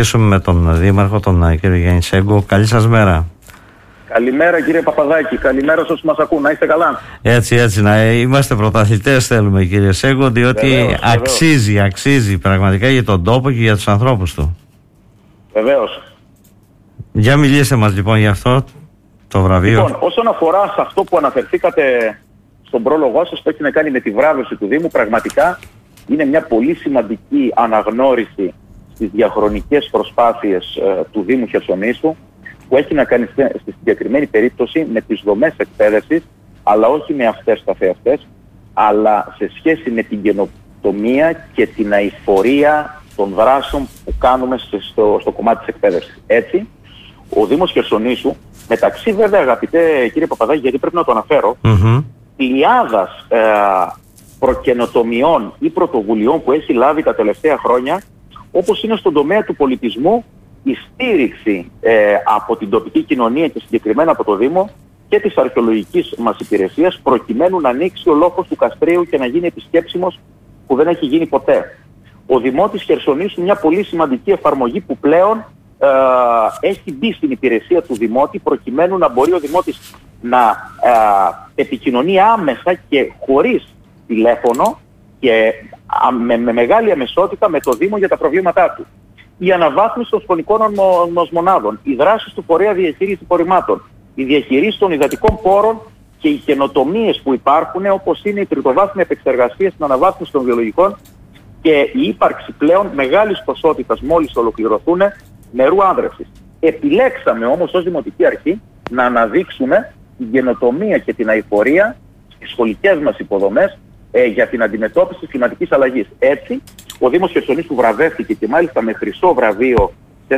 Με τον Δήμαρχο, τον κύριο Γιάννη Σέγκο. Καλή σας μέρα. Καλημέρα κύριε Παπαδάκη, καλημέρα σε όσους μας ακούν, να είστε καλά. Έτσι, να είμαστε πρωταθλητές θέλουμε κύριε Σέγκο, διότι βεβαίως. Αξίζει πραγματικά για τον τόπο και για τους ανθρώπους του. Βεβαίως. Για μιλήστε μας λοιπόν για αυτό το βραβείο. Λοιπόν, όσον αφορά σε αυτό που αναφερθήκατε στον πρόλογό σας, που έχει να κάνει με τη βράβευση του Δήμου, πραγματικά είναι μια πολύ σημαντική αναγνώριση στις διαχρονικές προσπάθειες του Δήμου Χερσονήσου, που έχει να κάνει στη συγκεκριμένη περίπτωση με τις δομές εκπαίδευσης, αλλά όχι με αυτές καθεαυτές, αλλά σε σχέση με την καινοτομία και την αειφορία των δράσεων που κάνουμε στο κομμάτι της εκπαίδευσης. Έτσι, ο Δήμος Χερσονήσου, μεταξύ βέβαια αγαπητέ κύριε Παπαδάκη, γιατί πρέπει να το αναφέρω, πλειάδας προκαινοτομιών ή πρωτοβουλειών που έχει λάβει τα τελευταία χρόνια, όπως είναι στον τομέα του πολιτισμού, η στήριξη από την τοπική κοινωνία και συγκεκριμένα από το Δήμο και της αρχαιολογικής μας υπηρεσίας, προκειμένου να ανοίξει ο λόφος του Καστρίου και να γίνει επισκέψιμος, που δεν έχει γίνει ποτέ. Ο Δημότης Χερσονήσου, μια πολύ σημαντική εφαρμογή που πλέον έχει μπει στην υπηρεσία του Δημότη, προκειμένου να μπορεί ο Δημότης να επικοινωνεί άμεσα και χωρίς τηλέφωνο και με μεγάλη αμεσότητα με το Δήμο για τα προβλήματά του. Η αναβάθμιση των σχολικών μονάδων, οι δράσεις του φορέα διαχείριση υπορριμμάτων, η διαχείριση των υδατικών πόρων και οι καινοτομίες που υπάρχουν, όπως είναι η τριτοβάθμια επεξεργασία στην αναβάθμιση των βιολογικών και η ύπαρξη πλέον μεγάλης ποσότητας, μόλις ολοκληρωθούν, νερού άνδρευσης. Επιλέξαμε όμως ως Δημοτική Αρχή να αναδείξουμε την καινοτομία και την αειφορία στις σχολικές μας υποδομές για την αντιμετώπιση της κλιματικής αλλαγής. Έτσι, ο Δήμος Χερσονήσου βραβεύτηκε και μάλιστα με χρυσό βραβείο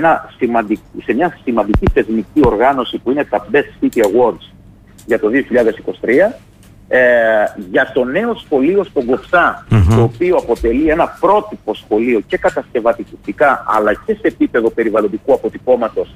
σε μια σημαντική θεσμική οργάνωση που είναι τα Best City Awards για το 2023, για το νέο σχολείο στον Κοψά, το οποίο αποτελεί ένα πρότυπο σχολείο και κατασκευαστικά αλλά και σε επίπεδο περιβαλλοντικού αποτυπώματος,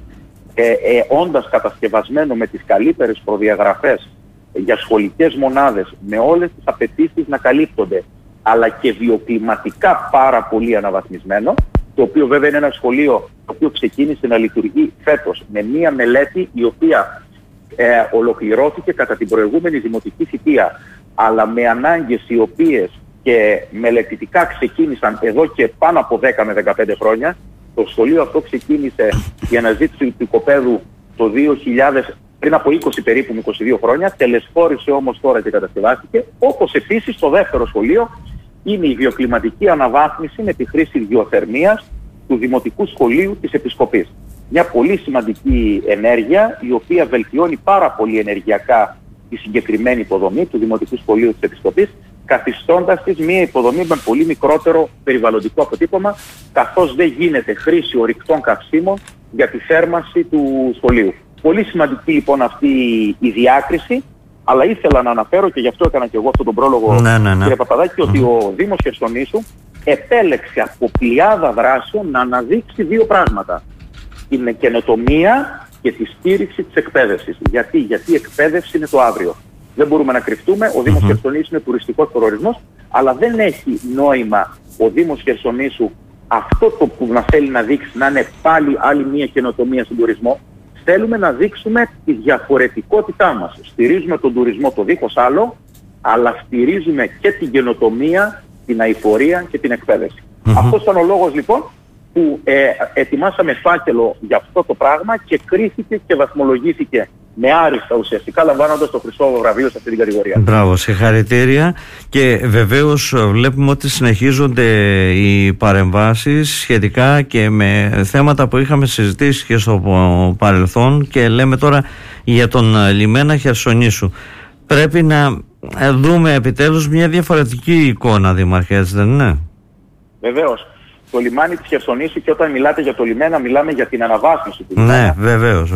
όντας κατασκευασμένο με τις καλύτερες προδιαγραφές για σχολικές μονάδες, με όλες τις απαιτήσεις να καλύπτονται, αλλά και βιοκλιματικά πάρα πολύ αναβαθμισμένο, το οποίο βέβαια είναι ένα σχολείο το οποίο ξεκίνησε να λειτουργεί φέτος με μία μελέτη η οποία ολοκληρώθηκε κατά την προηγούμενη δημοτική θητεία, αλλά με ανάγκες οι οποίες και μελετητικά ξεκίνησαν εδώ και πάνω από 10 με 15 χρόνια. Το σχολείο αυτό ξεκίνησε η αναζήτηση του οικοπαίδου το 2000, πριν από 20 περίπου με 22 χρόνια, τελεσφόρησε όμως τώρα και κατασκευάστηκε, όπως επίσης το δεύτερο σχολείο είναι η βιοκλιματική αναβάθμιση με τη χρήση γεωθερμίας του Δημοτικού Σχολείου της Επισκοπής. Μια πολύ σημαντική ενέργεια, η οποία βελτιώνει πάρα πολύ ενεργειακά τη συγκεκριμένη υποδομή του Δημοτικού Σχολείου της Επισκοπής, καθιστώντας της μια υποδομή με πολύ μικρότερο περιβαλλοντικό αποτύπωμα, καθώς δεν γίνεται χρήση ορυκτών καυσίμων για τη θέρμανση του σχολείου. Πολύ σημαντική λοιπόν αυτή η διάκριση, αλλά ήθελα να αναφέρω, και γι' αυτό έκανα και εγώ αυτόν τον πρόλογο, κύριε Παπαδάκη, ότι ο Δήμος Χερσονήσου επέλεξε από πλειάδα δράσεων να αναδείξει δύο πράγματα. Την καινοτομία και τη στήριξη της εκπαίδευσης. Γιατί η εκπαίδευση είναι το αύριο. Δεν μπορούμε να κρυφτούμε, ο Δήμος Χερσονήσου είναι τουριστικός προορισμός, αλλά δεν έχει νόημα ο Δήμος Χερσονήσου αυτό το που μας θέλει να δείξει να είναι πάλι άλλη μια καινοτομία στον τουρισμό. Θέλουμε να δείξουμε τη διαφορετικότητά μας. Στηρίζουμε τον τουρισμό το δίχως άλλο, αλλά στηρίζουμε και την καινοτομία, την αειφορία και την εκπαίδευση. Αυτός ήταν ο λόγος λοιπόν που ετοιμάσαμε φάκελο για αυτό το πράγμα και κρίθηκε και βαθμολογήθηκε με άριστα ουσιαστικά, λαμβάνοντας το χρυσό βραβείο σε αυτή την κατηγορία. Μπράβο, συγχαρητήρια. Και βεβαίως βλέπουμε ότι συνεχίζονται οι παρεμβάσεις σχετικά και με θέματα που είχαμε συζητήσει και στο παρελθόν, και λέμε τώρα για τον λιμένα Χερσονήσου. Πρέπει να δούμε επιτέλους μια διαφορετική εικόνα, Δήμαρχε, έτσι δεν είναι? Βεβαίως. Το λιμάνι της Χερσονήσου, και όταν μιλάτε για το λιμένα, μιλάμε για την αναβάθμιση του λιμένα. Ναι, βεβαίως.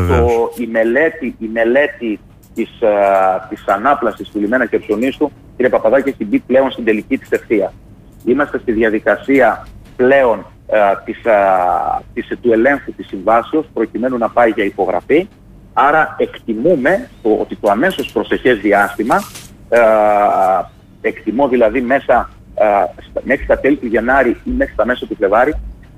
Η μελέτη της ανάπλασης του λιμένα Χερσονήσου, κύριε Παπαδάκη, έχει μπει πλέον στην τελική της ευθεία. Είμαστε στη διαδικασία πλέον του ελέγχου της συμβάσεως, προκειμένου να πάει για υπογραφή. Άρα εκτιμούμε ότι το αμέσως προσεχές διάστημα, εκτιμώ δηλαδή μέχρι τα τέλη του Γενάρη ή μέχρι τα μέσα του Φλεβάρη,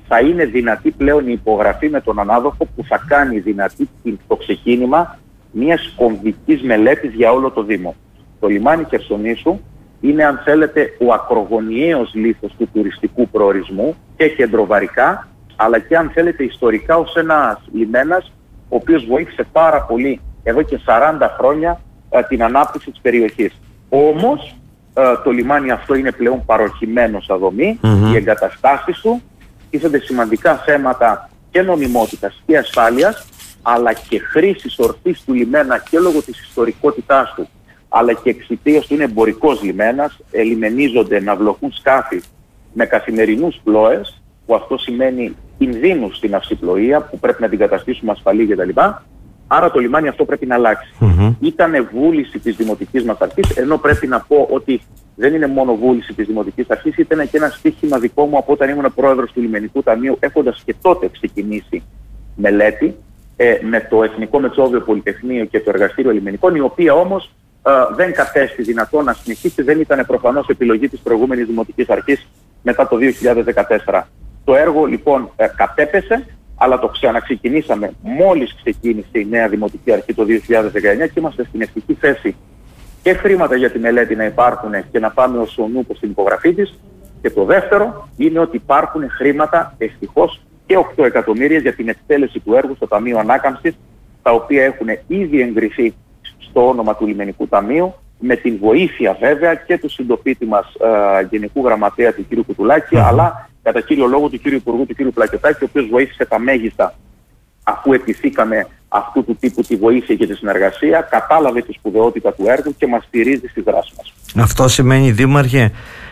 θα είναι δυνατή πλέον η υπογραφή με τον ανάδοχο που θα κάνει δυνατή το ξεκίνημα μιας κομβικής μελέτης για όλο το Δήμο. Το λιμάνι Χερσονήσου είναι, αν θέλετε, ο ακρογωνιαίος λίθος του τουριστικού προορισμού και κεντροβαρικά, αλλά και, αν θέλετε, ιστορικά ως ένας λιμένας ο οποίος βοήθησε πάρα πολύ εδώ και 40 χρόνια την ανάπτυξη της περιοχής. Όμως το λιμάνι αυτό είναι πλέον παροχημένο σαν δομή, οι εγκαταστάσεις του τίθενται σημαντικά θέματα και νομιμότητας και ασφάλειας, αλλά και χρήσης ορθής του λιμένα και λόγω της ιστορικότητάς του, αλλά και εξαιτίας του είναι εμπορικός λιμένας, ελιμενίζονται να βλοχούν σκάφη με καθημερινούς πλώες, που αυτό σημαίνει κινδύνους στην αυσιπλοεία που πρέπει να την καταστήσουμε ασφαλή κτλ. Άρα το λιμάνι αυτό πρέπει να αλλάξει. Ήτανε βούληση της Δημοτικής μας Αρχής, ενώ πρέπει να πω ότι δεν είναι μόνο βούληση της Δημοτικής Αρχής, ήταν και ένα στοίχημα δικό μου από όταν ήμουν πρόεδρος του Λιμενικού Ταμείου, έχοντας και τότε ξεκινήσει μελέτη με το Εθνικό Μετσόβιο Πολυτεχνείο και το Εργαστήριο Λιμενικών, η οποία όμως δεν κατέστη δυνατό να συνεχίσει, δεν ήταν προφανώς επιλογή της προηγούμενης Δημοτικής Αρχής μετά το 2014. Το έργο λοιπόν κατέπεσε, αλλά το ξαναξεκινήσαμε μόλις ξεκίνησε η νέα Δημοτική Αρχή το 2019 και είμαστε στην ευτυχή θέση και χρήματα για τη μελέτη να υπάρχουν και να πάμε ως ο νούπος στην υπογραφή της. Και το δεύτερο είναι ότι υπάρχουν χρήματα, ευτυχώς, και 8 εκατομμύρια για την εκτέλεση του έργου στο Ταμείο Ανάκαμψης, τα οποία έχουν ήδη εγκριθεί στο όνομα του Λιμενικού Ταμείου, με την βοήθεια βέβαια και του συντοπίτη μας Γενικού Γραμματέα του κ. Κουτουλάκη, αλλά κατά κύριο λόγο του κ. Υπουργού, του κ. Πλακιωτάκη, ο οποίος βοήθησε τα μέγιστα αφού ετηθήκαμε αυτού του τύπου τη βοήθεια και τη συνεργασία, κατάλαβε τη σπουδαιότητα του έργου και μας στηρίζει στη δράση μας. Αυτό σημαίνει, Δήμαρχε,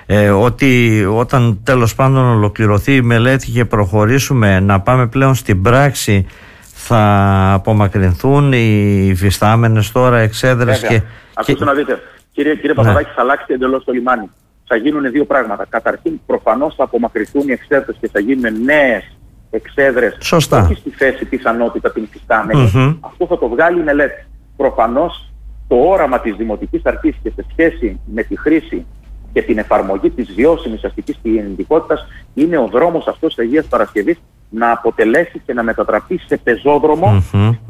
ότι όταν τέλος πάντων ολοκληρωθεί η μελέτη και προχωρήσουμε να πάμε πλέον στην πράξη, θα απομακρυνθούν οι υφιστάμενες τώρα εξέδρες και... Ακούστε να δείτε, κύριε Παπαδάκη, θα αλλάξει εντελώς το λιμάνι. Θα γίνουν δύο πράγματα. Καταρχήν, προφανώς θα απομακρυνθούν οι εξέδρες και θα γίνουν νέες εξέδρες. Σωστά. Όχι στη θέση πιθανότητα την υφιστάμενη. Αυτό θα το βγάλει η μελέτη. Προφανώς το όραμα της Δημοτικής Αρχής και σε σχέση με τη χρήση και την εφαρμογή της βιώσιμης αστικής κινητικότητας είναι ο δρόμος αυτός της Αγίας Παρασκευής να αποτελέσει και να μετατραπεί σε πεζόδρομο.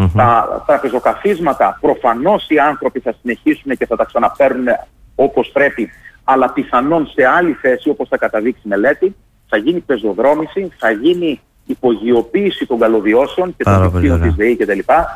Τα πεζοκαθίσματα προφανώς οι άνθρωποι θα συνεχίσουν και θα τα ξαναπαίρνουν όπως πρέπει, αλλά πιθανόν σε άλλη θέση όπως θα καταδείξει η μελέτη. Θα γίνει πεζοδρόμηση, θα γίνει υπογειοποίηση των καλωδιώσεων και των δικτύων της ΔΕΗ κτλ.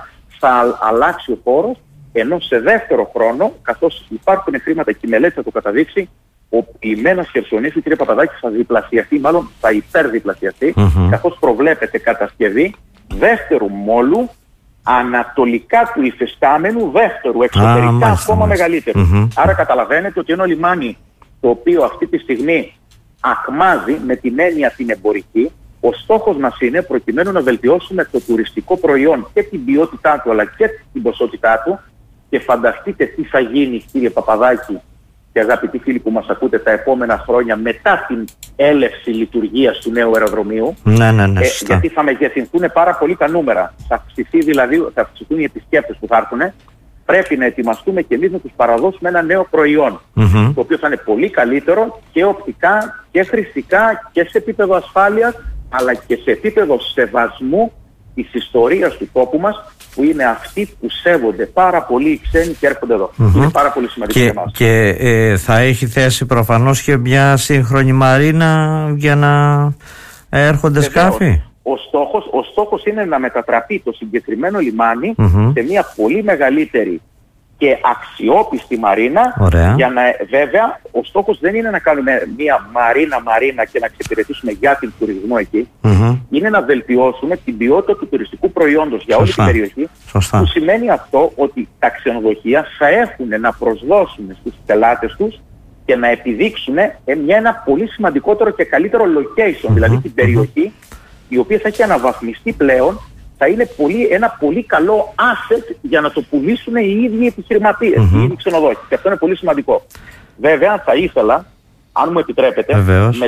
Θα αλλάξει ο χώρος, ενώ σε δεύτερο χρόνο, καθώς υπάρχουν χρήματα και η μελέτη θα το καταδείξει, ο λιμένας Χερσονήσου, κύριε Παπαδάκη, θα διπλασιαστεί, μάλλον θα υπερδιπλασιαστεί, καθώς προβλέπεται κατασκευή δεύτερου μόλου ανατολικά του υφιστάμενου, δεύτερου, εξωτερικά ακόμα μεγαλύτερου. Άρα καταλαβαίνετε ότι ένα λιμάνι το οποίο αυτή τη στιγμή ακμάζει με την έννοια την εμπορική, ο στόχος μας είναι, προκειμένου να βελτιώσουμε το τουριστικό προϊόν και την ποιότητά του αλλά και την ποσότητά του, και φανταστείτε τι θα γίνει, κύριε Παπαδάκη και αγαπητοί φίλοι που μας ακούτε, τα επόμενα χρόνια μετά την έλευση λειτουργίας του νέου αεροδρομίου. Γιατί θα μεγεθυνθούν πάρα πολύ τα νούμερα. Θα αυξηθούν οι επισκέπτες που θα έρθουν. Πρέπει να ετοιμαστούμε και εμείς να τους παραδώσουμε ένα νέο προϊόν, το οποίο θα είναι πολύ καλύτερο και οπτικά και χρηστικά και σε επίπεδο ασφάλειας, αλλά και σε επίπεδο σεβασμού της ιστορίας του τόπου μας, που είναι αυτοί που σέβονται πάρα πολύ οι ξένοι και έρχονται εδώ. Είναι πάρα πολύ σημαντικό για εμάς. Και θα έχει θέση προφανώς και μια σύγχρονη μαρίνα για να έρχονται σκάφη. Ο στόχος είναι να μετατραπεί το συγκεκριμένο λιμάνι σε μια πολύ μεγαλύτερη και αξιόπιστη μαρίνα. Για να, βέβαια, ο στόχος δεν είναι να κάνουμε μια μαρίνα και να εξυπηρετήσουμε για την τουρισμό εκεί. Είναι να βελτιώσουμε την ποιότητα του τουριστικού προϊόντος για όλη την περιοχή. Που σημαίνει αυτό ότι τα ξενοδοχεία θα έχουν να προσδώσουν στους πελάτες τους και να επιδείξουν ένα πολύ σημαντικότερο και καλύτερο location, δηλαδή την περιοχή, η οποία θα έχει αναβαθμιστεί πλέον, θα είναι ένα πολύ καλό asset για να το πουλήσουν οι ίδιοι επιχειρηματίες, οι ίδιοι ξενοδόχοι. Και αυτό είναι πολύ σημαντικό. Βέβαια, θα ήθελα, αν μου επιτρέπετε,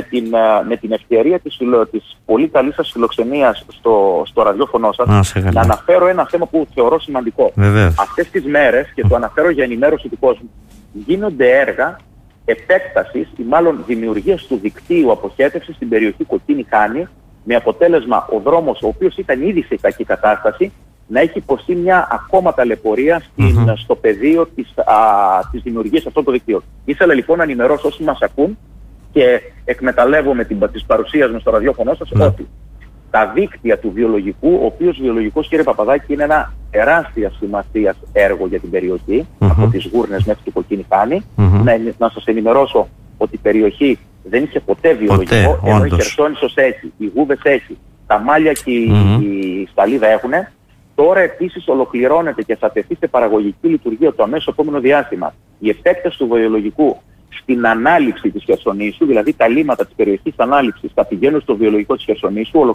με την ευκαιρία της πολύ καλής σας φιλοξενίας στο ραδιόφωνο σας, να αναφέρω ένα θέμα που θεωρώ σημαντικό. Αυτές τις μέρες, και το αναφέρω για ενημέρωση του κόσμου, γίνονται έργα επέκτασης ή μάλλον δημιουργίας του δικτύου αποχέτευσης στην περιοχή Κοκκίνη Χάνη, με αποτέλεσμα ο δρόμος, ο οποίος ήταν ήδη σε κακή κατάσταση, να έχει υποστεί μια ακόμα ταλαιπωρία στο πεδίο της δημιουργίας αυτών των δικτύων. Ήθελα λοιπόν να ενημερώσω όσοι μας ακούν και εκμεταλλεύομαι της παρουσίας μου στο ραδιόφωνο σας ότι τα δίκτυα του βιολογικού, ο οποίος βιολογικός, κύριε Παπαδάκη, είναι ένα τεράστια σημασίας έργο για την περιοχή, από τις Γούρνες μέχρι το Κοκκινικάνη. Να σας ενημερώσω ότι η περιοχή δεν είχε ποτέ βιολογικό, ενώ η Χερσόνησος έχει, οι Γούβες έχει, τα Μάλια και η Σταλίδα έχουν. Τώρα επίσης ολοκληρώνεται και θα τεθεί σε παραγωγική λειτουργία το αμέσως επόμενο διάστημα η επέκταση του βιολογικού στην ανάληψη της Χερσονήσου, δηλαδή τα λίμματα της περιοχής ανάληψης θα πηγαίνουν στο βιολογικό της Χερσονήσου.